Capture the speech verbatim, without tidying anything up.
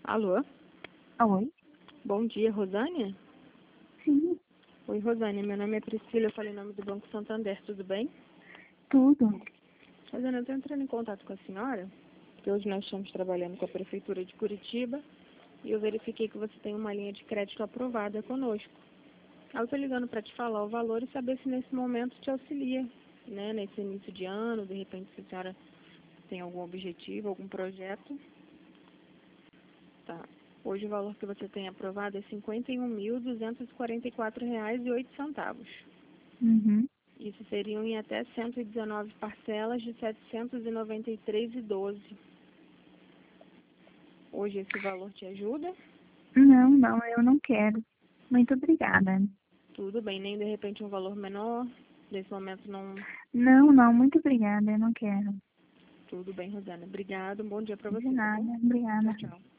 Alô? Oi? Bom dia, Rosânia? Sim, Oi, Rosânia. Meu nome é Priscila, eu falei em nome do Banco Santander, tudo bem? tudo. Rosânia, eu estou entrando em contato com a senhora, porque hoje nós estamos trabalhando com a Prefeitura de Curitiba e eu verifiquei que você tem uma linha de crédito aprovada conosco. Eu estou ligando para te falar o valor e saber se nesse momento te auxilia, né? Nesse início de ano, de repente se a senhora tem algum objetivo, algum projeto. Tá. Hoje o valor que você tem aprovado é cinquenta e um mil duzentos e quarenta e quatro reais e oito centavos. Uhum. Isso seriam em até cento e dezenove parcelas de setecentos e noventa e três reais e doze centavos. Hoje esse valor te ajuda? Não, não, eu não quero. Muito obrigada. Tudo bem, nem de repente um valor menor. Nesse momento não. Não, não, muito obrigada, eu não quero. Tudo bem, Rosana. Obrigado, um bom dia para De você, tá bom? nada, obrigada. Tchau, tchau.